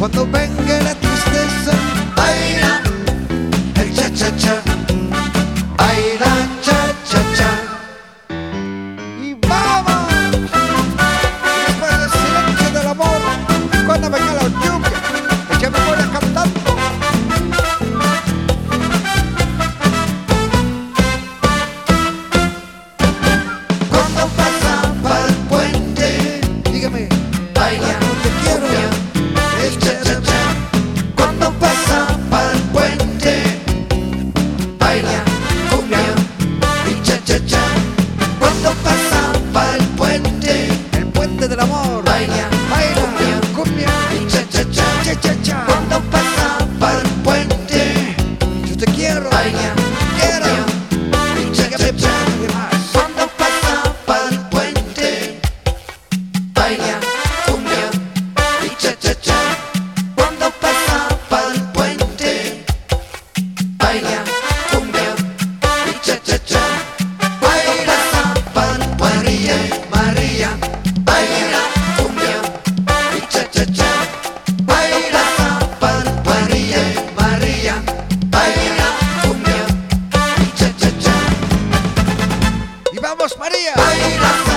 Cuando venga la tristeza, baila el cha-cha-cha, baila cha-cha-cha. Y vamos, después del silencio del amor, cuando venga la lluvia, ella me pone cantando. Cuando pasa por el puente, dígame, baila, te quiero, el cha-cha-cha. Cuando pasa por el puente, baila, cumbia y cha-cha-cha. Cuando pasa por el puente del amor, baila, cumbia y cha-cha-cha, cha-cha-cha. Cuando pasa por el puente, yo te quiero, quiero y cha-cha-cha. Cuando pasa por el puente, baila, cumbia y cha-cha-cha. Cuando pasa por el puente, baila, cumbia y cha-cha-cha. Baila María, María, baila cumbia y cha-cha-cha. Baila María, María, baila cumbia y cha-cha-cha. Y vamos María, baila.